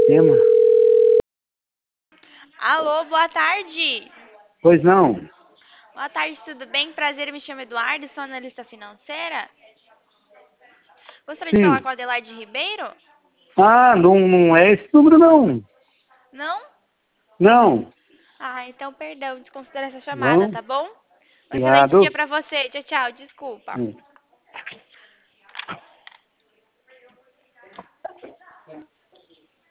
Tema. Alô, boa tarde. Pois não. Boa tarde, tudo bem? Prazer, me chamo Eduardo, sou analista financeira. Gostaria de falar Sim. com a Adelaide Ribeiro? Ah, não é esse número, não. Não? Não. Ah, então perdão, desconsidera essa chamada, Não. tá bom? Um excelente dia Obrigado. pra você. Tchau, tchau, desculpa.